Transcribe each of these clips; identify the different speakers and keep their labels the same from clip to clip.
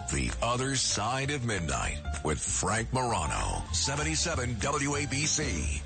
Speaker 1: The Other Side of Midnight with Frank Morano, 77 WABC.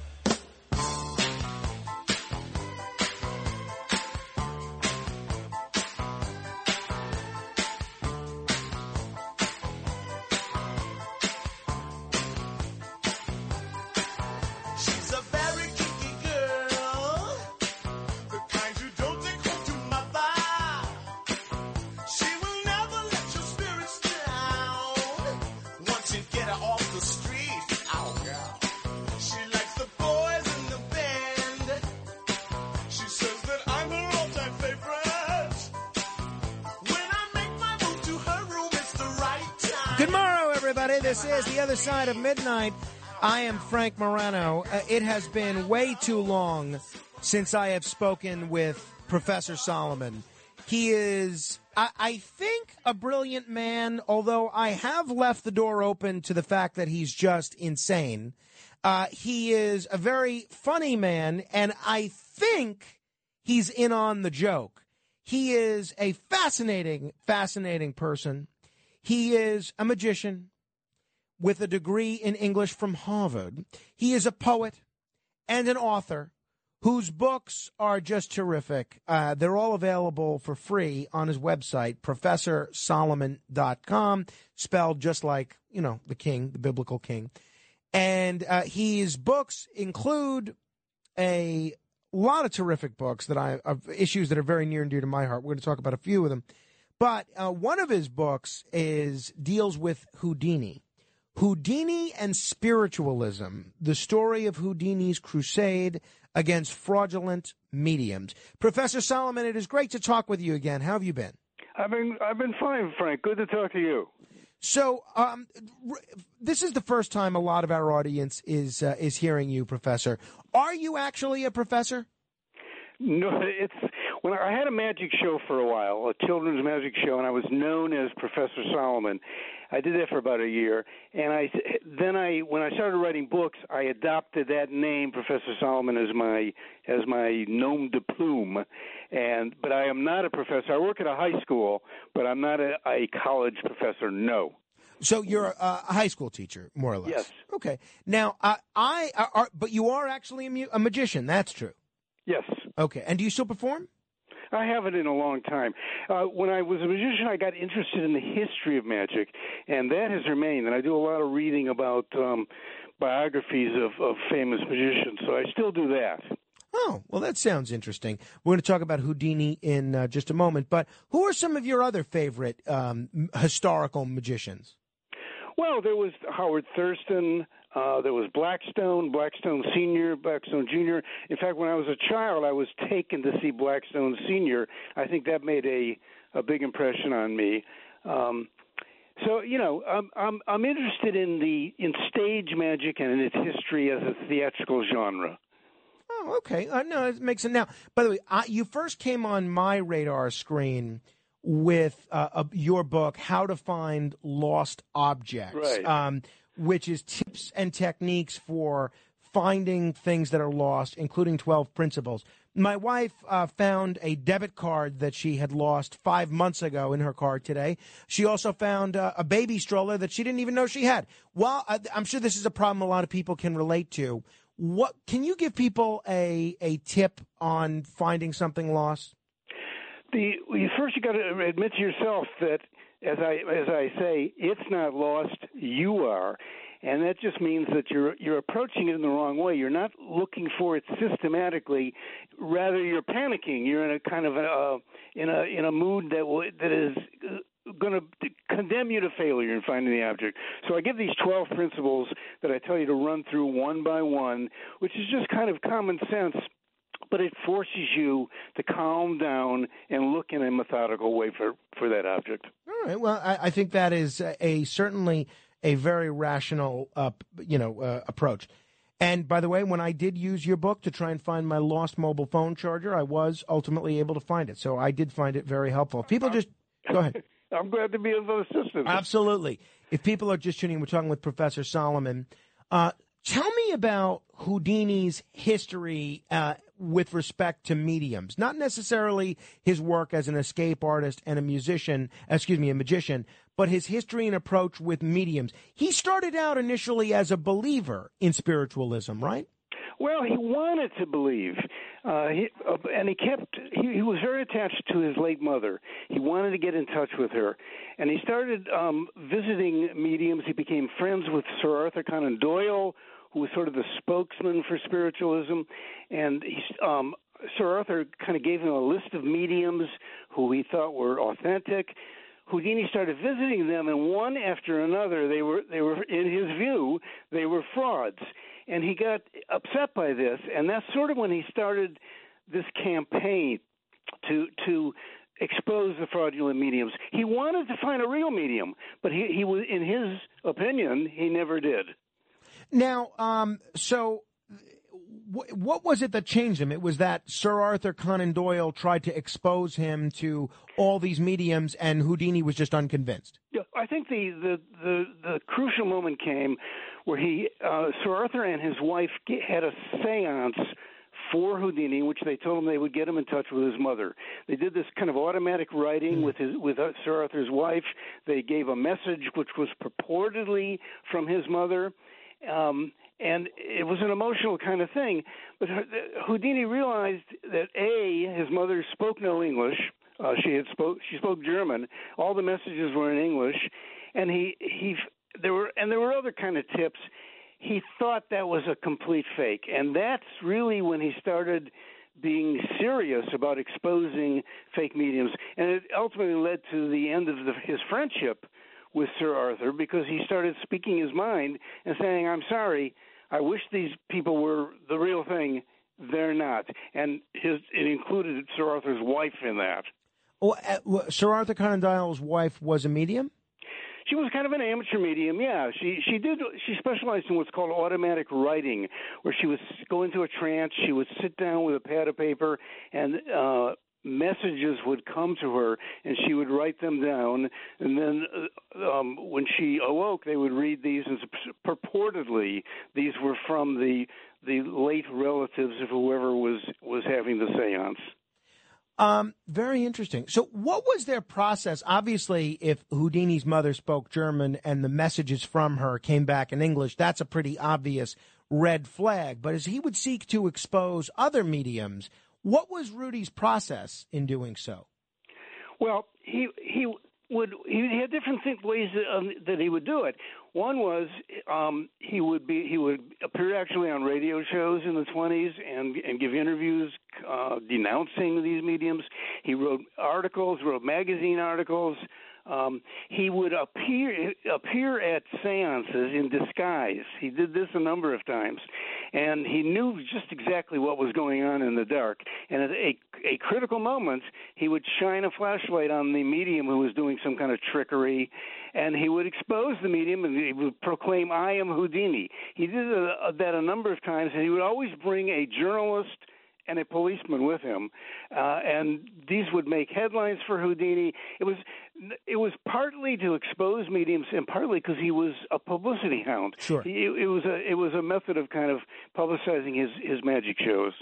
Speaker 2: This is The Other Side of Midnight. I am Frank Morano. It has been way too long since I have spoken with Professor Solomon. He is, I think, a brilliant man, although I have left the door open to the fact that he's just insane. He is a very funny man, and I think he's in on the joke. He is a fascinating, fascinating person. He is a magician with a degree in English from Harvard. He is a poet and an author whose books are just terrific. They're all available for free on his website, ProfessorSolomon.com, spelled just like, you know, the king, the biblical king. And his books include a lot of terrific books of issues that are very near and dear to my heart. We're going to talk about a few of them. But one of his books deals with Houdini. Houdini and Spiritualism, the story of Houdini's crusade against fraudulent mediums. Professor Solomon, it is great to talk with you again. How have you been?
Speaker 3: I've been fine, Frank. Good to talk to you.
Speaker 2: So, this is the first time a lot of our audience is hearing you, Professor. Are you actually a professor?
Speaker 3: No, when I had a magic show for a while, a children's magic show, and I was known as Professor Solomon. I did that for about a year, and when I started writing books, I adopted that name, Professor Solomon, as my nom de plume. But I am not a professor. I work at a high school, but I'm not a college professor. No.
Speaker 2: So you're a high school teacher, more or less.
Speaker 3: Yes.
Speaker 2: Okay. Now, but you are actually a magician. That's true.
Speaker 3: Yes.
Speaker 2: Okay. And do you still perform?
Speaker 3: I haven't in a long time. When I was a magician, I got interested in the history of magic, and that has remained. And I do a lot of reading about biographies of famous magicians, so I still do that.
Speaker 2: Oh, well, that sounds interesting. We're going to talk about Houdini in just a moment, but who are some of your other favorite historical magicians?
Speaker 3: Well, there was Howard Thurston. There was Blackstone Sr., Blackstone Jr. In fact, when I was a child, I was taken to see Blackstone Sr. I think that made a big impression on me. So, you know, I'm interested in stage magic and in its history as a theatrical genre.
Speaker 2: Oh, okay. No, it makes sense. Now, by the way, you first came on my radar screen with your book, How to Find Lost Objects.
Speaker 3: Right.
Speaker 2: Which is tips and techniques for finding things that are lost, including 12 principles. My wife found a debit card that she had lost 5 months ago in her car today. She also found a baby stroller that she didn't even know she had. Well, I'm sure this is a problem a lot of people can relate to. What can you give people a tip on finding something lost?
Speaker 3: First, you got to admit to yourself that, as I say, it's not lost. You are, and that just means that you're approaching it in the wrong way. You're not looking for it systematically. Rather, you're panicking. You're in a kind of in a mood that is going to condemn you to failure in finding the object. So I give these 12 principles that I tell you to run through one by one, which is just kind of common sense. But it forces you to calm down and look in a methodical way for that object.
Speaker 2: All right. Well, I think that is certainly a very rational, approach. And by the way, when I did use your book to try and find my lost mobile phone charger, I was ultimately able to find it. So I did find it very helpful. If people just go ahead.
Speaker 3: I'm glad to be of assistance.
Speaker 2: Absolutely. If people are just tuning in, we're talking with Professor Solomon. Tell me about Houdini's history with respect to mediums, not necessarily his work as an escape artist and a magician, but his history and approach with mediums. He started out initially as a believer in spiritualism, right?
Speaker 3: Well, he wanted to believe, he was very attached to his late mother. He wanted to get in touch with her, and he started visiting mediums. He became friends with Sir Arthur Conan Doyle, who was sort of the spokesman for spiritualism, and Sir Arthur kind of gave him a list of mediums who he thought were authentic. Houdini started visiting them, and one after another, they were, in his view, they were frauds. And he got upset by this, and that's sort of when he started this campaign to expose the fraudulent mediums. He wanted to find a real medium, but he was, in his opinion, he never did.
Speaker 2: Now, what was it that changed him? It was that Sir Arthur Conan Doyle tried to expose him to all these mediums, and Houdini was just unconvinced.
Speaker 3: Yeah, I think the crucial moment came where Sir Arthur and his wife had a seance for Houdini, in which they told him they would get him in touch with his mother. They did this kind of automatic writing with Sir Arthur's wife. They gave a message which was purportedly from his mother. And it was an emotional kind of thing. But Houdini realized that, his mother spoke no English. She spoke German. All the messages were in English. And there were other kind of tips. He thought that was a complete fake. And that's really when he started being serious about exposing fake mediums. And it ultimately led to the end of his friendship with Sir Arthur, because he started speaking his mind and saying, "I'm sorry, I wish these people were the real thing. They're not." And it included Sir Arthur's wife in that.
Speaker 2: Well, Sir Arthur Conan Doyle's wife was a medium?
Speaker 3: She was kind of an amateur medium, yeah. She specialized in what's called automatic writing, where she would go into a trance, she would sit down with a pad of paper, and messages would come to her, and she would write them down, and then when she awoke, they would read these, and purportedly these were from the late relatives of whoever was having the seance.
Speaker 2: Very interesting. So what was their process? Obviously, if Houdini's mother spoke German and the messages from her came back in English, that's a pretty obvious red flag. But as he would seek to expose other mediums, what was Rudy's process in doing so? Well,
Speaker 3: he had different ways that he would do it. One was he would appear actually on radio shows in the 20s and give interviews denouncing these mediums. He wrote magazine articles. He would appear at seances in disguise. He did this a number of times, and he knew just exactly what was going on in the dark. And at a critical moment, he would shine a flashlight on the medium who was doing some kind of trickery, and he would expose the medium, and he would proclaim, "I am Houdini." He did that a number of times, and he would always bring a journalist and a policeman with him, and these would make headlines for Houdini. It was partly to expose mediums, and partly because he was a publicity hound.
Speaker 2: Sure,
Speaker 3: it was a method of kind of publicizing his magic shows.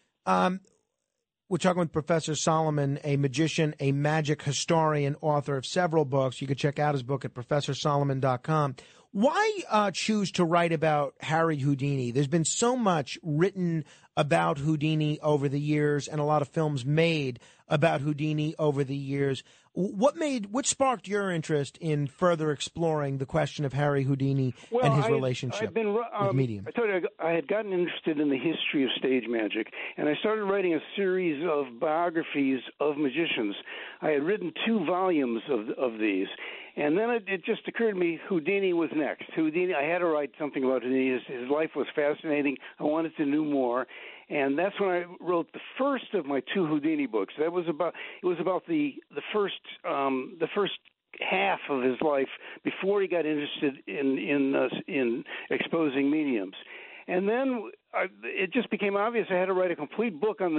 Speaker 2: We're talking with Professor Solomon, a magician, a magic historian, author of several books. You can check out his book at ProfessorSolomon.com. Why choose to write about Harry Houdini? There's been so much written about Houdini over the years, and a lot of films made about Houdini over the years. What sparked your interest in further exploring the question of Harry Houdini and his relationship with mediums?
Speaker 3: I told you I had gotten interested in the history of stage magic, and I started writing a series of biographies of magicians. I had written 2 volumes of these. And then it just occurred to me Houdini was next. Houdini, I had to write something about Houdini. His life was fascinating. I wanted to know more. And that's when I wrote the first of my 2 Houdini books. It was about the first half of his life before he got interested in exposing mediums. And then it just became obvious I had to write a complete book on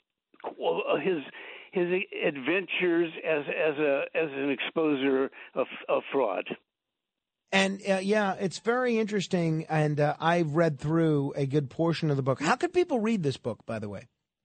Speaker 3: his adventures as an exposer of fraud.
Speaker 2: And it's very interesting, and I've read through a good portion of the book. How could people read this book, by the way?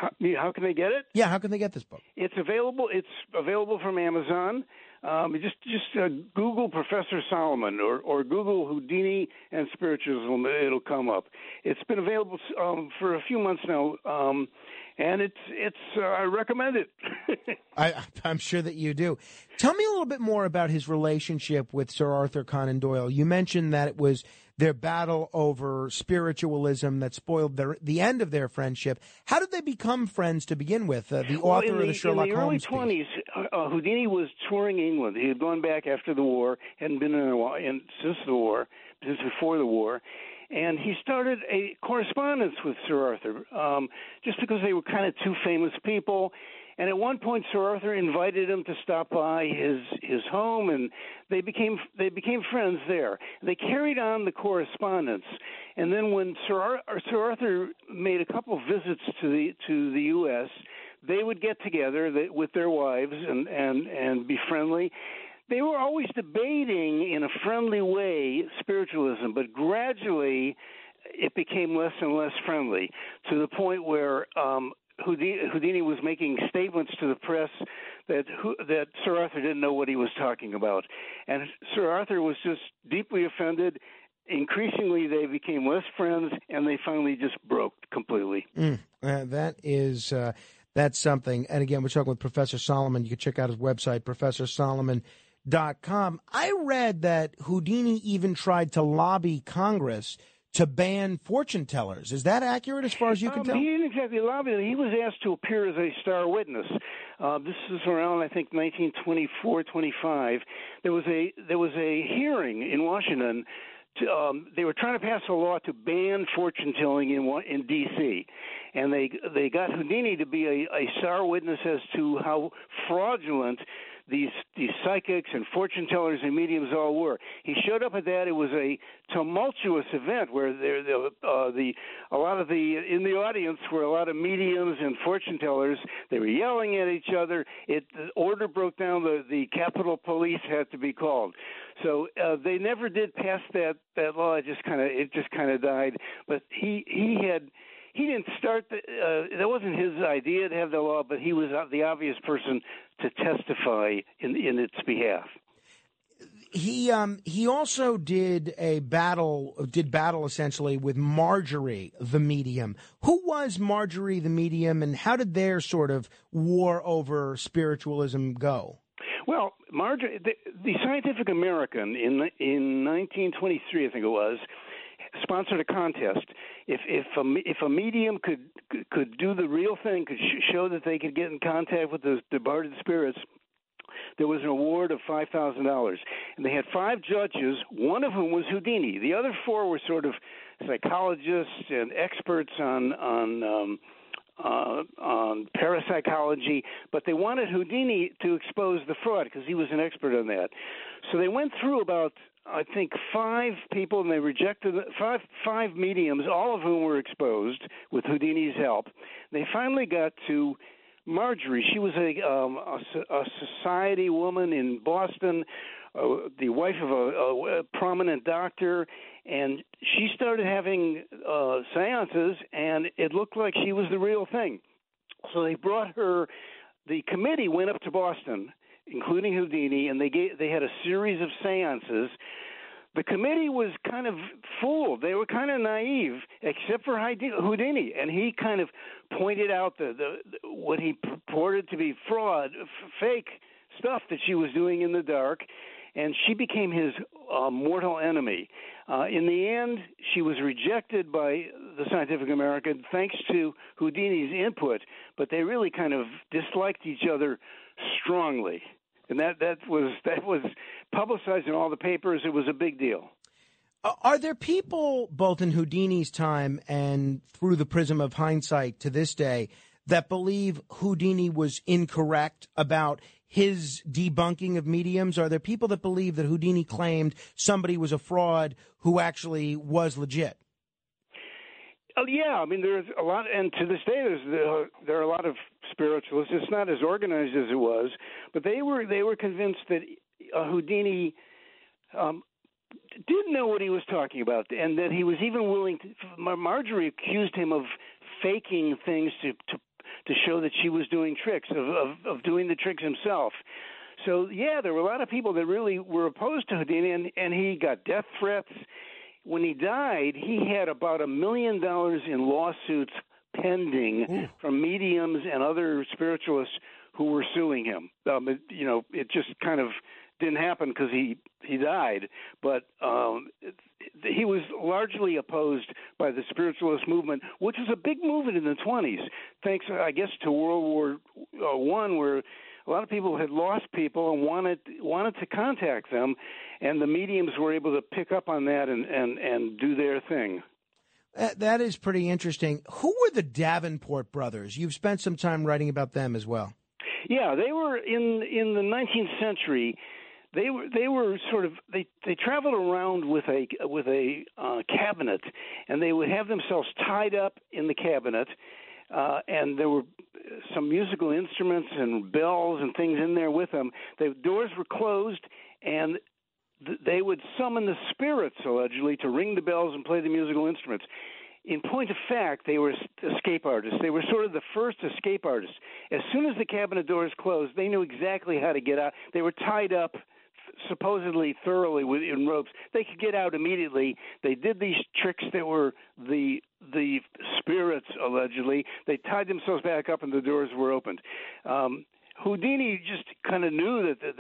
Speaker 3: How can they get it?
Speaker 2: Yeah, how can they get this book?
Speaker 3: It's available. It's available from Amazon. Just Google Professor Solomon or Google Houdini and Spiritualism. It'll come up. It's been available for a few months now, and it's I recommend it.
Speaker 2: I'm sure that you do. Tell me a little bit more about his relationship with Sir Arthur Conan Doyle. You mentioned that it was their battle over spiritualism that spoiled the end of their friendship. How did they become friends to begin with? The author of the Sherlock Holmes piece.
Speaker 3: In the early 20s, Houdini was touring England. He had gone back after the war, hadn't been since before the war. And he started a correspondence with Sir Arthur, just because they were kind of two famous people. And at one point, Sir Arthur invited him to stop by his home, and they became friends there. They carried on the correspondence, and then when Sir Arthur made a couple visits to the U.S., they would get together with their wives and be friendly. They were always debating in a friendly way spiritualism, but gradually it became less and less friendly to the point where Houdini was making statements to the press that Sir Arthur didn't know what he was talking about. And Sir Arthur was just deeply offended. Increasingly, they became less friends, and they finally just broke completely.
Speaker 2: That's something. And again, we're talking with Professor Solomon. You can check out his website, ProfessorSolomon.com. I read that Houdini even tried to lobby Congress to ban fortune tellers. Is that accurate as far as you can tell?
Speaker 3: He didn't exactly lobby. He was asked to appear as a star witness. This is around, I think, 1924, 25. There was a hearing in Washington. They were trying to pass a law to ban fortune telling in D.C., and they got Houdini to be a star witness as to how fraudulent these psychics and fortune tellers and mediums all were. He showed up at that. It was a tumultuous event where in the audience were a lot of mediums and fortune tellers. They were yelling at each other. The order broke down. The Capitol Police had to be called. So they never did pass that law. It just kind of died. But he didn't start. That wasn't his idea to have the law, but he was the obvious person to testify in its behalf.
Speaker 2: He also did battle essentially with Marjorie the medium. Who was Marjorie the medium, and how did their sort of war over spiritualism go?
Speaker 3: Well, Marjorie, the Scientific American in 1923, I think it was, sponsored a contest. If a medium could do the real thing, could show that they could get in contact with the departed spirits, there was an award of $5,000. And they had 5 judges, one of whom was Houdini. The other 4 were sort of psychologists and experts on parapsychology, but they wanted Houdini to expose the fraud because he was an expert on that. So they went through about, I think, 5 people, and they rejected five mediums, all of whom were exposed with Houdini's help. They finally got to Marjorie. She was a society woman in Boston, the wife of a prominent doctor, and she started having seances, and it looked like she was the real thing. So they brought her. The committee went up to Boston, including Houdini, and they had a series of seances. The committee was kind of fooled. They were kind of naive, except for Houdini, and he kind of pointed out what he purported to be fraud, fake stuff that she was doing in the dark, and she became his mortal enemy. In the end, she was rejected by the Scientific American thanks to Houdini's input, but they really kind of disliked each other strongly. And that was publicized in all the papers. It was a big deal.
Speaker 2: Are there people, both in Houdini's time and through the prism of hindsight to this day, that believe Houdini was incorrect about his debunking of mediums? Are there people that believe that Houdini claimed somebody was a fraud who actually was legit?
Speaker 3: Oh, yeah. I mean, there's a lot, and to this day, there are a lot of spiritualists. It's not as organized as it was, but they were convinced that Houdini didn't know what he was talking about, and that he was even willing to. Marjorie accused him of faking things to show that she was doing tricks, of doing the tricks himself. So, yeah, there were a lot of people that really were opposed to Houdini, and he got death threats. When he died, he had about $1 million in lawsuits pending from mediums and other spiritualists who were suing him. It just kind of didn't happen because he died, but he was largely opposed by the spiritualist movement, which was a big movement in the 20s, thanks, I guess, to World War I, where a lot of people had lost people and wanted to contact them, and the mediums were able to pick up on that and do their thing.
Speaker 2: That is pretty interesting. Who were the Davenport brothers? You've spent some time writing about them as well.
Speaker 3: Yeah, they were in the 19th century. They were sort of they traveled around with a cabinet, and they would have themselves tied up in the cabinet, and there were some musical instruments and bells and things in there with them. The doors were closed, and they would summon the spirits, allegedly, to ring the bells and play the musical instruments. In point of fact, they were escape artists. They were sort of the first escape artists. As soon as the cabinet doors closed, they knew exactly how to get out. They were tied up supposedly thoroughly in ropes. They could get out immediately. They did these tricks that were the spirits, allegedly. They tied themselves back up and the doors were opened. Houdini just kind of knew that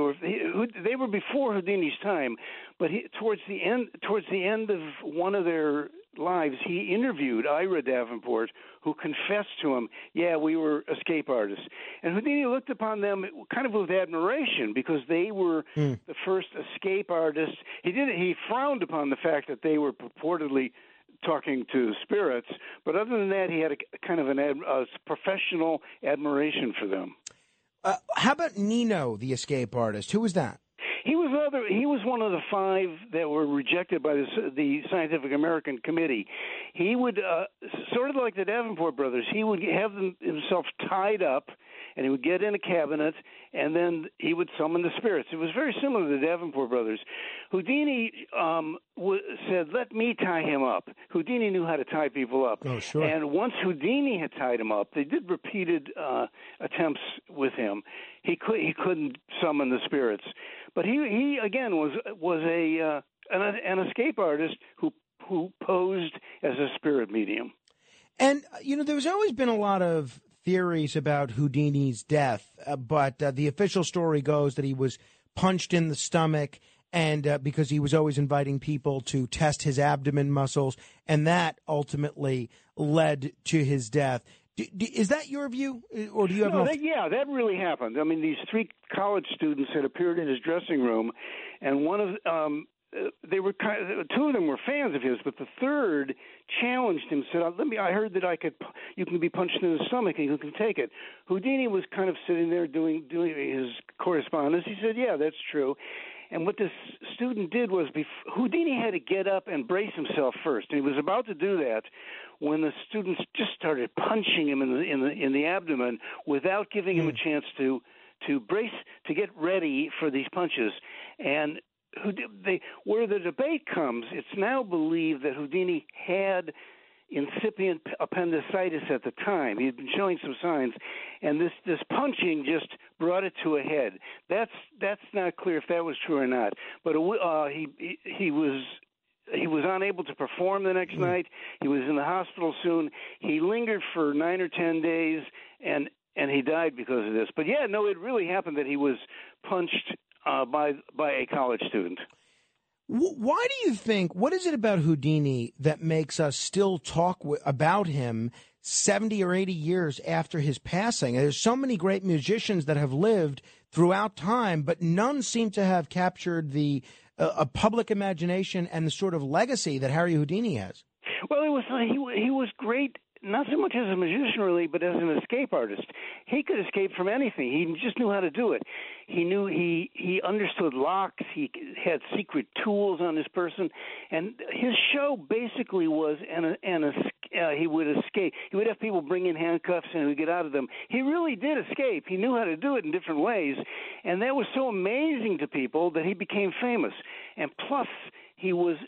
Speaker 3: they were before Houdini's time, but towards the end of one of their lives, he interviewed Ira Davenport, who confessed to him, "Yeah, we were escape artists." And Houdini looked upon them kind of with admiration because they were the first escape artists. He frowned upon the fact that they were purportedly talking to spirits, but other than that, he had a kind of a professional admiration for them.
Speaker 2: How about Nino, the escape artist? Who was that?
Speaker 3: He was one of the 5 that were rejected by the Scientific American Committee. He would, sort of like the Davenport brothers, he would have himself tied up, and he would get in a cabinet, and then he would summon the spirits. It was very similar to the Davenport brothers. Houdini said, "Let me tie him up." Houdini knew how to tie people up.
Speaker 2: Oh, sure.
Speaker 3: And once Houdini had tied him up, they did repeated attempts with him. He couldn't summon the spirits. But he again was an escape artist who posed as a spirit medium.
Speaker 2: And there's always been a lot of theories about Houdini's death, but the official story goes that he was punched in the stomach, and because he was always inviting people to test his abdomen muscles, and that ultimately led to his death. Is that your view, or do you have?
Speaker 3: That really happened. I mean, these 3 college students had appeared in his dressing room, and one of 2 of them were fans of his, but the third challenged him. Said, I heard that you can be punched in the stomach and you can take it." Houdini was kind of sitting there doing his correspondence. He said, "Yeah, that's true." And what this student did was Houdini had to get up and brace himself first, and he was about to do that when the students just started punching him in the abdomen without giving him a chance to brace, to get ready for these punches. And where the debate comes, it's now believed that Houdini had incipient appendicitis at the time. He had been showing some signs, and this punching just brought it to a head. That's not clear if that was true or not. But he was unable to perform the next night. He was in the hospital soon. He lingered for 9 or 10 days, and he died because of this. But yeah, no, it really happened that he was punched by a college student.
Speaker 2: Why do you think, what is it about Houdini that makes us still talk about him 70 or 80 years after his passing? There's so many great musicians that have lived throughout time, but none seem to have captured the a public imagination and the sort of legacy that Harry Houdini has.
Speaker 3: Well, he was great, not so much as a musician really, but as an escape artist. He could escape from anything. He just knew how to do it. He understood locks. He had secret tools on his person, and his show basically was he would escape. He would have people bring in handcuffs and he would get out of them. He really did escape. He knew how to do it in different ways, and that was so amazing to people that he became famous. And plus, he was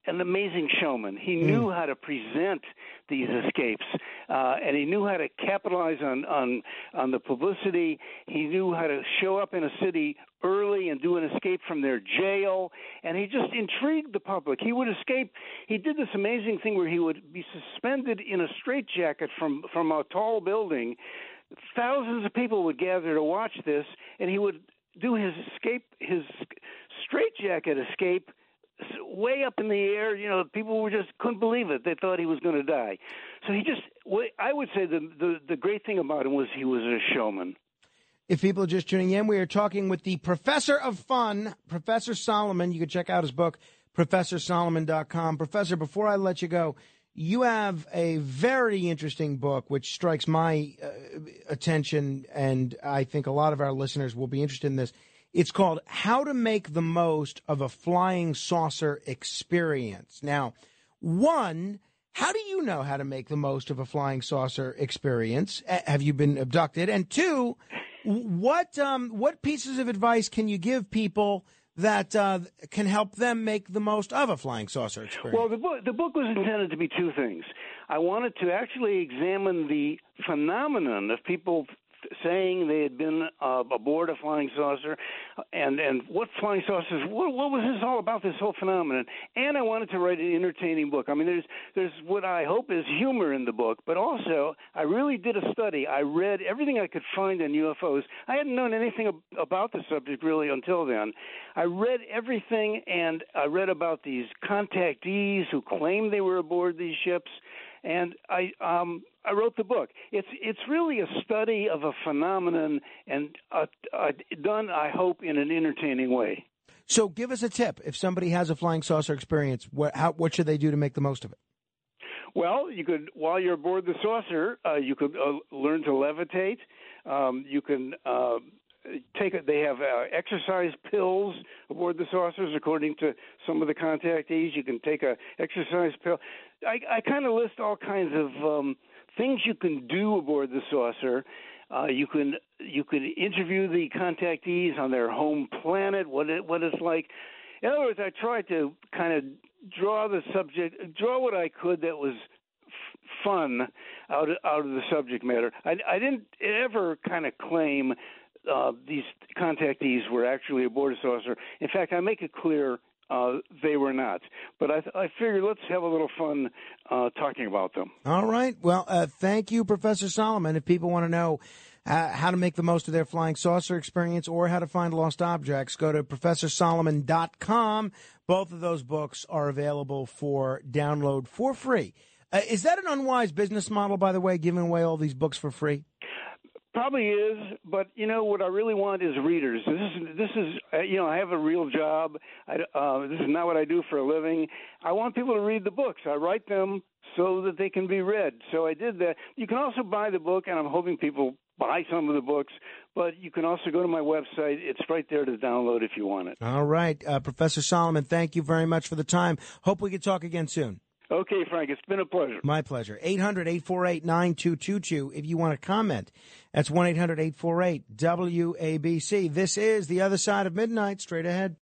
Speaker 3: an amazing showman. He knew how to present these escapes, and he knew how to capitalize on the publicity. He knew how to show up in a city early and do an escape from their jail, and he just intrigued the public. He would escape. He did this amazing thing where he would be suspended in a straitjacket from a tall building. Thousands of people would gather to watch this, and he would do his straitjacket escape way up in the air. You know, people just couldn't believe it. They thought he was going to die. So I would say the great thing about him was he was a showman.
Speaker 2: If people are just tuning in, we are talking with the Professor of Fun, Professor Solomon. You can check out his book, ProfessorSolomon.com. Professor, before I let you go, you have a very interesting book which strikes my attention, and I think a lot of our listeners will be interested in this. It's called How to Make the Most of a Flying Saucer Experience. Now, one, how do you know how to make the most of a flying saucer experience? Have you been abducted? And two, what pieces of advice can you give people that can help them make the most of a flying saucer experience?
Speaker 3: Well, the book was intended to be two things. I wanted to actually examine the phenomenon of people saying they had been aboard a flying saucer, and what flying saucers, what was this all about, this whole phenomenon? And I wanted to write an entertaining book. I mean, there's what I hope is humor in the book, but also I really did a study. I read everything I could find on UFOs. I hadn't known anything about the subject really until then. I read everything, and I read about these contactees who claimed they were aboard these ships, and I wrote the book. It's really a study of a phenomenon, and done, I hope, in an entertaining way.
Speaker 2: So give us a tip. If somebody has a flying saucer experience, what should they do to make the most of it?
Speaker 3: Well, you could, while you're aboard the saucer, you could learn to levitate. You can they have exercise pills aboard the saucers, according to some of the contactees. You can take a exercise pill. I kind of list all kinds of things you can do aboard the saucer. You can interview the contactees on their home planet, what it's like. In other words, I tried to kind of draw what I could that was fun out of the subject matter. I didn't ever kind of claim these contactees were actually aboard a saucer. In fact, I make it clear they were not. But I figured let's have a little fun talking about them.
Speaker 2: All right. Well, thank you, Professor Solomon. If people want to know how to make the most of their flying saucer experience or how to find lost objects, go to ProfessorSolomon.com. Both of those books are available for download for free. Is that an unwise business model, by the way, giving away all these books for free?
Speaker 3: Probably is, but what I really want is readers. This is I have a real job. This is not what I do for a living. I want people to read the books. I write them so that they can be read. So I did that. You can also buy the book, and I'm hoping people buy some of the books, but you can also go to my website. It's right there to download if you want it.
Speaker 2: All right. Professor Solomon, thank you very much for the time. Hope we can talk again soon.
Speaker 3: Okay, Frank, it's been a pleasure.
Speaker 2: My pleasure. 800-848-9222 if you want to comment. That's 1-800-848-WABC. This is The Other Side of Midnight. Straight ahead.